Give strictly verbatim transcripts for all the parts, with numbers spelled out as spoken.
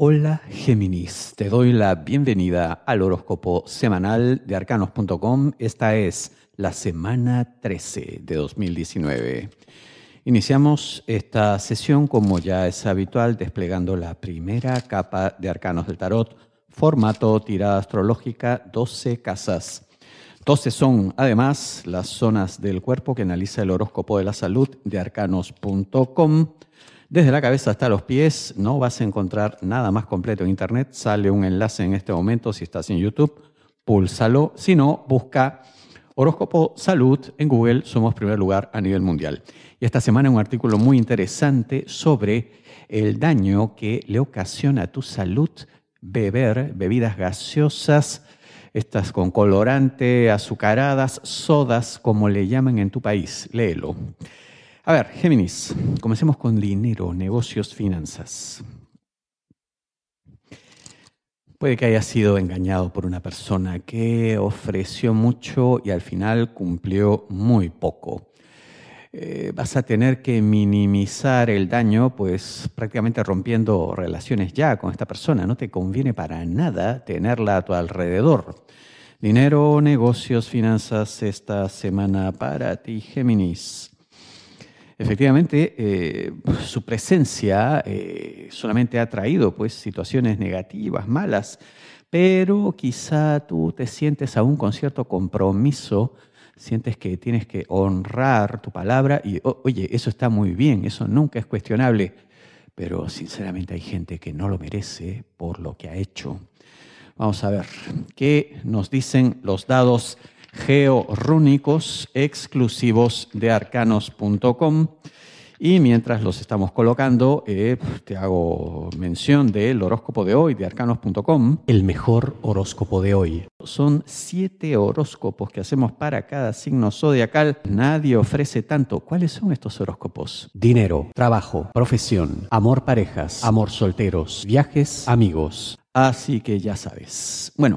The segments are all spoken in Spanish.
Hola Géminis, te doy la bienvenida al horóscopo semanal de arcanos punto com. Esta es la semana trece de dos mil diecinueve. Iniciamos esta sesión, como ya es habitual, desplegando la primera capa de arcanos del tarot, formato tirada astrológica, doce casas. doce son, además, las zonas del cuerpo que analiza el horóscopo de la salud de arcanos punto com. Desde la cabeza hasta los pies no vas a encontrar nada más completo en internet. Sale un enlace en este momento si estás en YouTube, púlsalo. Si no, busca horóscopo salud en Google. Somos primer lugar a nivel mundial. Y esta semana un artículo muy interesante sobre el daño que le ocasiona a tu salud beber bebidas gaseosas, estas con colorante, azucaradas, sodas, como le llaman en tu país. Léelo. A ver, Géminis, comencemos con dinero, negocios, finanzas. Puede que hayas sido engañado por una persona que ofreció mucho y al final cumplió muy poco. Eh, vas a tener que minimizar el daño, pues prácticamente rompiendo relaciones ya con esta persona. No te conviene para nada tenerla a tu alrededor. Dinero, negocios, finanzas, esta semana para ti, Géminis. Efectivamente, eh, su presencia eh, solamente ha traído pues, situaciones negativas, malas, pero quizá tú te sientes aún con cierto compromiso, sientes que tienes que honrar tu palabra y, oh, oye, eso está muy bien, eso nunca es cuestionable, pero sinceramente hay gente que no lo merece por lo que ha hecho. Vamos a ver, ¿qué nos dicen los dados georrúnicos exclusivos de arcanos punto com? Y mientras los estamos colocando, eh, te hago mención del horóscopo de hoy de arcanos punto com. El mejor horóscopo de hoy. Son siete horóscopos que hacemos para cada signo zodiacal. Nadie ofrece tanto. ¿Cuáles son estos horóscopos? Dinero, trabajo, profesión, amor, parejas, amor, solteros, viajes, amigos. Así que ya sabes. Bueno,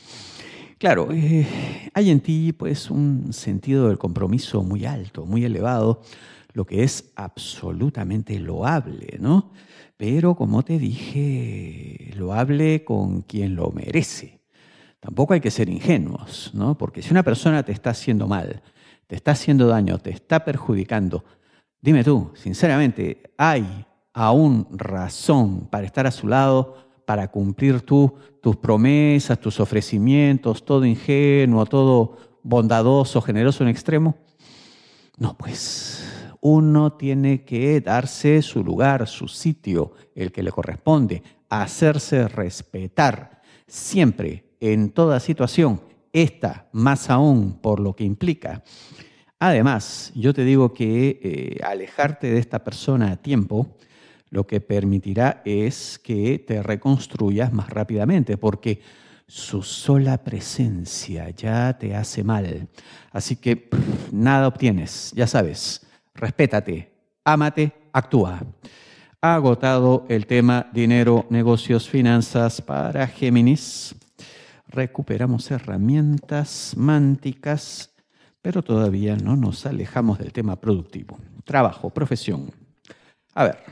claro, eh, hay en ti pues un sentido del compromiso muy alto, muy elevado, lo que es absolutamente loable, ¿no? Pero como te dije, loable con quien lo merece. Tampoco hay que ser ingenuos, ¿no? Porque si una persona te está haciendo mal, te está haciendo daño, te está perjudicando, dime tú, sinceramente, ¿hay aún razón para estar a su lado, para cumplir tú, tus promesas, tus ofrecimientos, todo ingenuo, todo bondadoso, generoso en extremo? No, pues uno tiene que darse su lugar, su sitio, el que le corresponde, hacerse respetar, siempre, en toda situación, esta más aún por lo que implica. Además, yo te digo que eh, alejarte de esta persona a tiempo lo que permitirá es que te reconstruyas más rápidamente, porque su sola presencia ya te hace mal. Así que pff, nada obtienes, ya sabes, respétate, ámate, actúa. Ha agotado el tema dinero, negocios, finanzas para Géminis. Recuperamos herramientas mánticas, pero todavía no nos alejamos del tema productivo. Trabajo, profesión. A ver,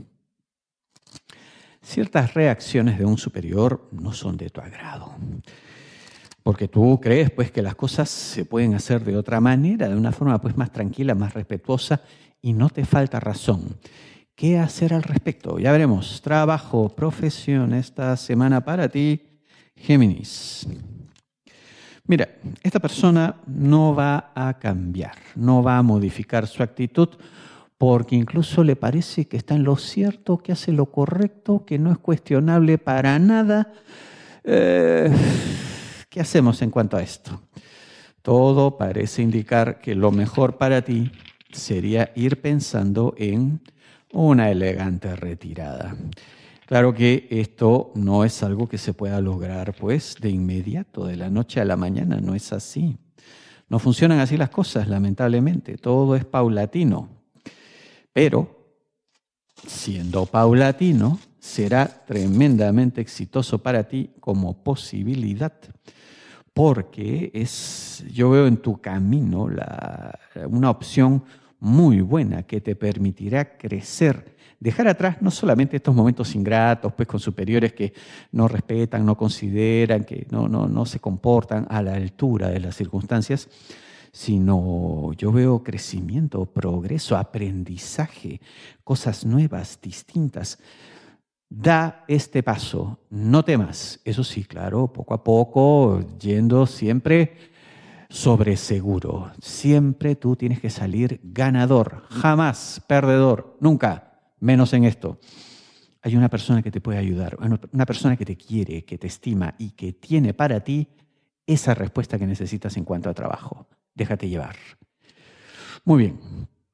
ciertas reacciones de un superior no son de tu agrado, porque tú crees pues, que las cosas se pueden hacer de otra manera, de una forma pues, más tranquila, más respetuosa, y no te falta razón. ¿Qué hacer al respecto? Ya veremos. Trabajo, profesión, esta semana para ti, Géminis. Mira, esta persona no va a cambiar, no va a modificar su actitud, porque incluso le parece que está en lo cierto, que hace lo correcto, que no es cuestionable para nada. Eh, ¿Qué hacemos en cuanto a esto? Todo parece indicar que lo mejor para ti sería ir pensando en una elegante retirada. Claro que esto no es algo que se pueda lograr pues de inmediato, de la noche a la mañana, no es así. No funcionan así las cosas, lamentablemente, todo es paulatino. Pero, siendo paulatino, será tremendamente exitoso para ti como posibilidad, porque es, yo veo en tu camino la, una opción muy buena que te permitirá crecer dejar atrás no solamente estos momentos ingratos, pues con superiores que no respetan, no consideran, que no, no, no se comportan a la altura de las circunstancias, sino yo veo crecimiento, progreso, aprendizaje, cosas nuevas, distintas. Da este paso, no temas. Eso sí, claro, poco a poco, yendo siempre sobre seguro. Siempre tú tienes que salir ganador, jamás perdedor, nunca, menos en esto. Hay una persona que te puede ayudar, una persona que te quiere, que te estima y que tiene para ti esa respuesta que necesitas en cuanto a trabajo. Déjate llevar. Muy bien.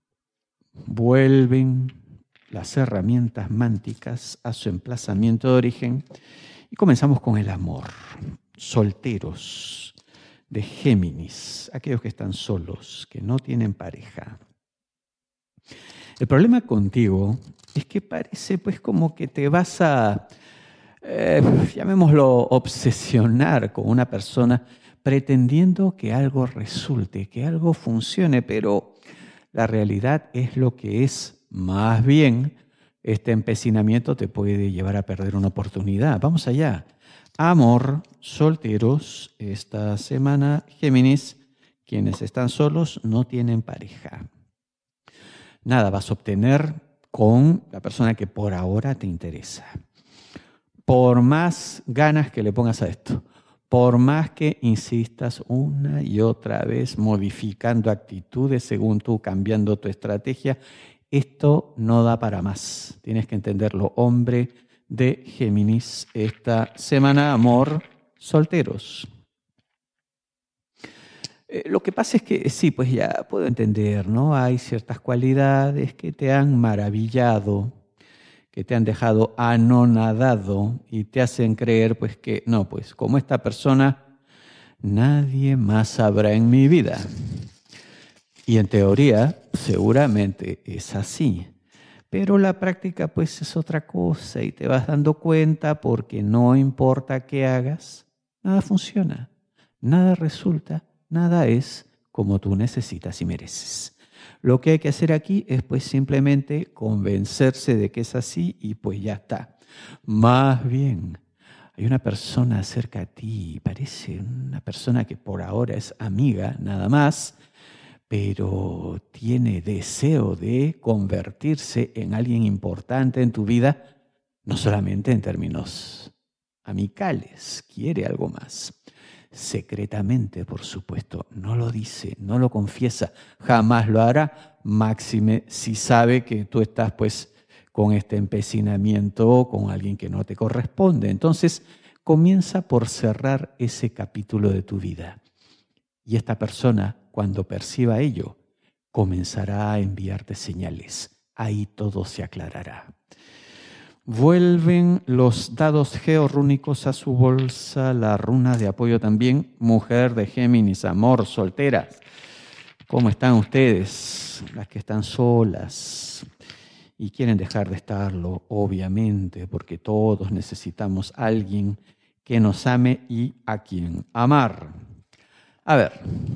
Vuelven las herramientas mánticas a su emplazamiento de origen y comenzamos con el amor. Solteros de Géminis, aquellos que están solos, que no tienen pareja. El problema contigo es que parece pues como que te vas a, eh, llamémoslo, obsesionar con una persona pretendiendo que algo resulte, que algo funcione, pero la realidad es lo que es. Más bien, este empecinamiento te puede llevar a perder una oportunidad. Vamos allá. Amor, solteros, esta semana, Géminis, quienes están solos no tienen pareja. Nada vas a obtener con la persona que por ahora te interesa. Por más ganas que le pongas a esto, por más que insistas una y otra vez modificando actitudes según tú, cambiando tu estrategia, esto no da para más. Tienes que entenderlo, hombre de Géminis, esta semana, amor, solteros. Eh, lo que pasa es que sí, pues ya puedo entender, ¿no? Hay ciertas cualidades que te han maravillado, que te han dejado anonadado y te hacen creer, pues que no, pues como esta persona, nadie más habrá en mi vida. Y en teoría, seguramente es así. Pero la práctica pues es otra cosa y te vas dando cuenta porque no importa qué hagas, nada funciona, nada resulta, nada es como tú necesitas y mereces. Lo que hay que hacer aquí es pues simplemente convencerse de que es así y pues ya está. Más bien, hay una persona cerca a ti, parece una persona que por ahora es amiga nada más, pero tiene deseo de convertirse en alguien importante en tu vida, no solamente en términos amicales, quiere algo más. Secretamente, por supuesto, no lo dice, no lo confiesa, jamás lo hará, máxime si sabe que tú estás pues con este empecinamiento con alguien que no te corresponde. Entonces, comienza por cerrar ese capítulo de tu vida. Y esta persona, cuando perciba ello, comenzará a enviarte señales. Ahí todo se aclarará. Vuelven los dados georrúnicos a su bolsa, la runa de apoyo también. Mujer de Géminis, amor, solteras. ¿Cómo están ustedes? Las que están solas y quieren dejar de estarlo, obviamente, porque todos necesitamos a alguien que nos ame y a quien amar. A ver,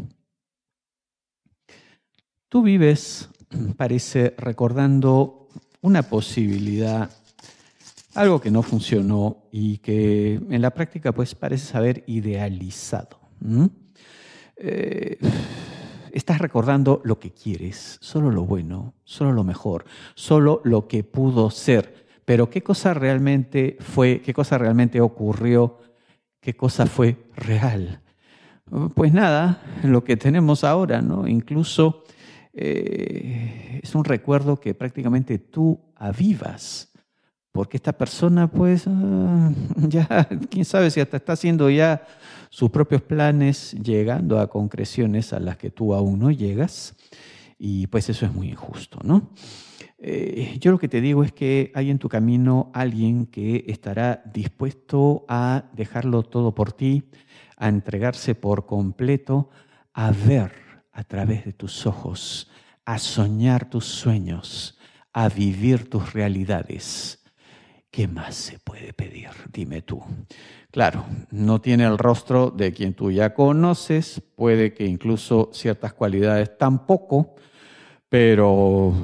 tú vives, parece, recordando una posibilidad, algo que no funcionó y que en la práctica pues pareces haber idealizado. ¿Mm? Eh, estás recordando lo que quieres, solo lo bueno, solo lo mejor, solo lo que pudo ser. Pero ¿qué cosa realmente fue, qué cosa realmente ocurrió, qué cosa fue real? Pues nada, lo que tenemos ahora, ¿no? Incluso eh, es un recuerdo que prácticamente tú avivas, porque esta persona, pues, uh, ya, quién sabe si hasta está haciendo ya sus propios planes, llegando a concreciones a las que tú aún no llegas, y pues eso es muy injusto, ¿no? Eh, yo lo que te digo es que hay en tu camino alguien que estará dispuesto a dejarlo todo por ti, a entregarse por completo, a ver a través de tus ojos, a soñar tus sueños, a vivir tus realidades. ¿Qué más se puede pedir? Dime tú. Claro, no tiene el rostro de quien tú ya conoces, puede que incluso ciertas cualidades tampoco, Pero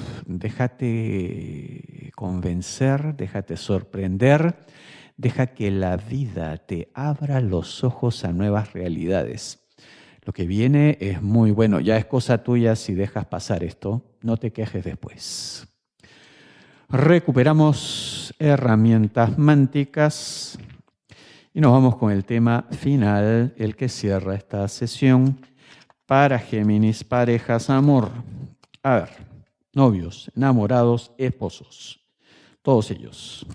déjate convencer, déjate sorprender, deja que la vida te abra los ojos a nuevas realidades. Lo que viene es muy bueno, ya es cosa tuya si dejas pasar esto, no te quejes después. Recuperamos herramientas mánticas y nos vamos con el tema final, el que cierra esta sesión para Géminis, parejas, amor. A ver, novios, enamorados, esposos, todos ellos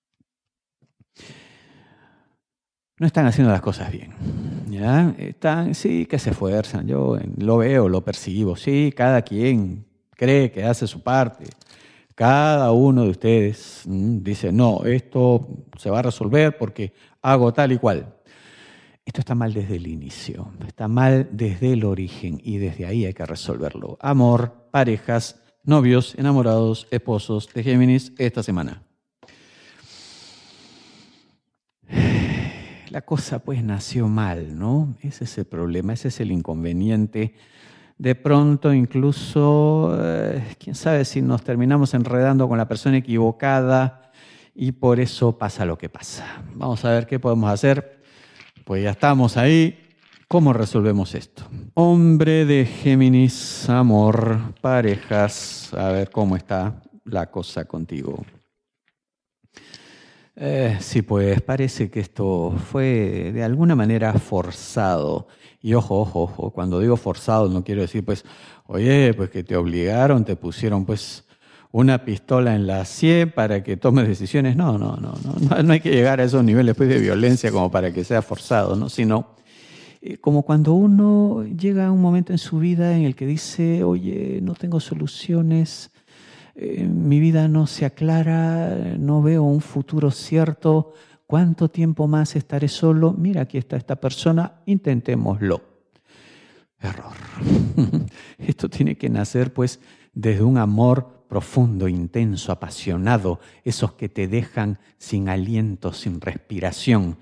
no están haciendo las cosas bien, ¿ya? Están, sí, que se esfuerzan, yo lo veo, lo percibo, sí, cada quien cree que hace su parte. Cada uno de ustedes mmm, dice, no, esto se va a resolver porque hago tal y cual. Esto está mal desde el inicio, está mal desde el origen y desde ahí hay que resolverlo. Amor, parejas, novios, enamorados, esposos de Géminis esta semana. La cosa pues nació mal, ¿no? Ese es el problema, ese es el inconveniente. De pronto incluso, eh, quién sabe si nos terminamos enredando con la persona equivocada y por eso pasa lo que pasa. Vamos a ver qué podemos hacer. Pues ya estamos ahí. ¿Cómo resolvemos esto? Hombre de Géminis, amor, parejas. A ver cómo está la cosa contigo. Eh, sí, pues parece que esto fue de alguna manera forzado. Y ojo, ojo, ojo, cuando digo forzado no quiero decir pues, oye, pues que te obligaron, te pusieron pues una pistola en la sien para que tomes decisiones. No, no, no, no, no hay que llegar a esos niveles pues, de violencia como para que sea forzado, ¿no? Sino eh, como cuando uno llega a un momento en su vida en el que dice, oye, no tengo soluciones, eh, mi vida no se aclara, no veo un futuro cierto, ¿cuánto tiempo más estaré solo? Mira, aquí está esta persona, intentémoslo. Error. Esto tiene que nacer pues desde un amor profundo, intenso, apasionado, esos que te dejan sin aliento, sin respiración.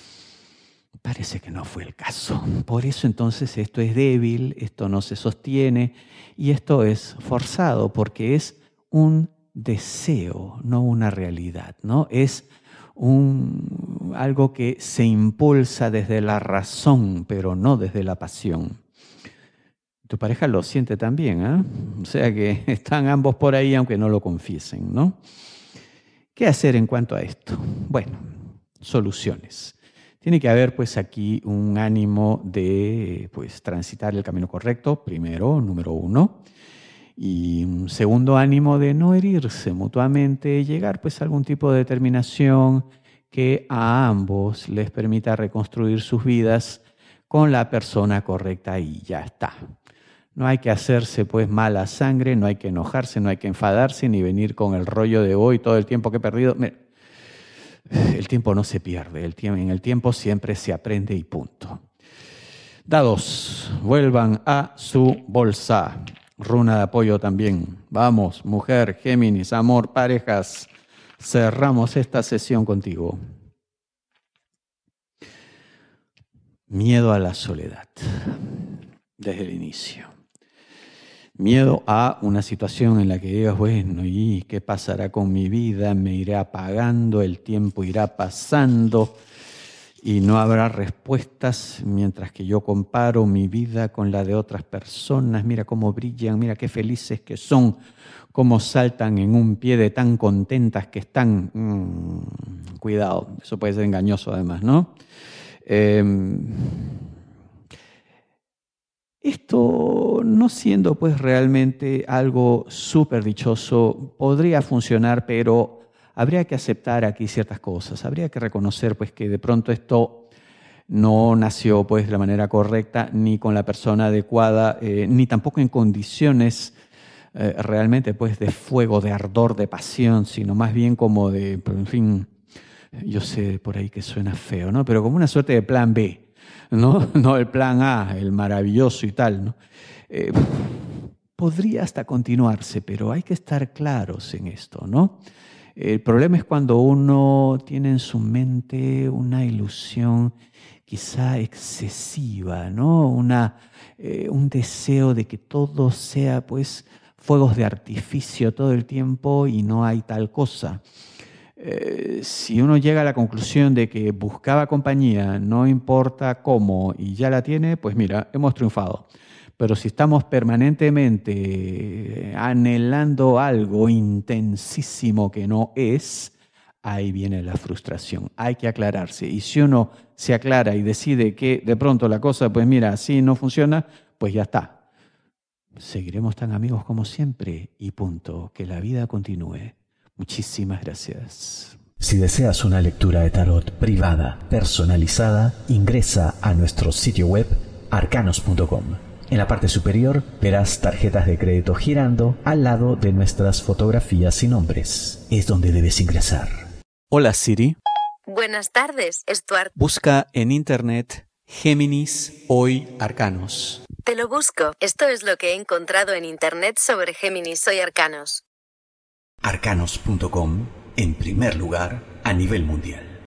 Parece que no fue el caso. Por eso entonces esto es débil, esto no se sostiene y esto es forzado porque es un deseo, no una realidad, ¿no? Es un, algo que se impulsa desde la razón, pero no desde la pasión. Tu pareja lo siente también, ¿eh? O sea que están ambos por ahí, aunque no lo confiesen, ¿no? ¿Qué hacer en cuanto a esto? Bueno, soluciones. Tiene que haber, pues, aquí un ánimo de, pues, transitar el camino correcto, primero, número uno. Y un segundo ánimo de no herirse mutuamente, llegar, pues, a algún tipo de determinación que a ambos les permita reconstruir sus vidas con la persona correcta y ya está. No hay que hacerse pues mala sangre, no hay que enojarse, no hay que enfadarse, ni venir con el rollo de hoy, todo el tiempo que he perdido. Mira, el tiempo no se pierde, el tiempo, en el tiempo siempre se aprende y punto. Dados, vuelvan a su bolsa. Runa de apoyo también. Vamos, mujer, Géminis, amor, parejas. Cerramos esta sesión contigo. Miedo a la soledad, desde el inicio. Miedo a una situación en la que digas, bueno, ¿y qué pasará con mi vida? Me iré apagando, el tiempo irá pasando y no habrá respuestas mientras que yo comparo mi vida con la de otras personas. Mira cómo brillan, mira qué felices que son, cómo saltan en un pie de tan contentas que están. Mm, cuidado, eso puede ser engañoso además, ¿no? Eh, Esto, no siendo pues realmente algo súper dichoso, podría funcionar, pero habría que aceptar aquí ciertas cosas. Habría que reconocer pues que de pronto esto no nació pues de la manera correcta, ni con la persona adecuada, eh, ni tampoco en condiciones eh, realmente pues de fuego, de ardor, de pasión, sino más bien como de, en fin, yo sé por ahí que suena feo, ¿no? Pero como una suerte de plan B. ¿No? No el plan A, el maravilloso y tal, ¿no? Eh, podría hasta continuarse, pero hay que estar claros en esto, ¿no? El problema es cuando uno tiene en su mente una ilusión quizá excesiva, ¿no? Una, eh, un deseo de que todo sea, pues, fuegos de artificio todo el tiempo y no hay tal cosa. Eh, si uno llega a la conclusión de que buscaba compañía, no importa cómo, y ya la tiene, pues mira, hemos triunfado. Pero si estamos permanentemente anhelando algo intensísimo que no es, ahí viene la frustración. Hay que aclararse. Y si uno se aclara y decide que de pronto la cosa, pues mira, así no funciona, pues ya está. Seguiremos tan amigos como siempre y punto. Que la vida continúe. Muchísimas gracias. Si deseas una lectura de tarot privada, personalizada, ingresa a nuestro sitio web arcanos punto com. En la parte superior verás tarjetas de crédito girando al lado de nuestras fotografías y nombres. Es donde debes ingresar. Hola Siri. Buenas tardes, Stuart. Busca en internet Géminis Hoy Arcanos. Te lo busco. Esto es lo que he encontrado en internet sobre Géminis Hoy Arcanos. arcanos punto com, en primer lugar a nivel mundial.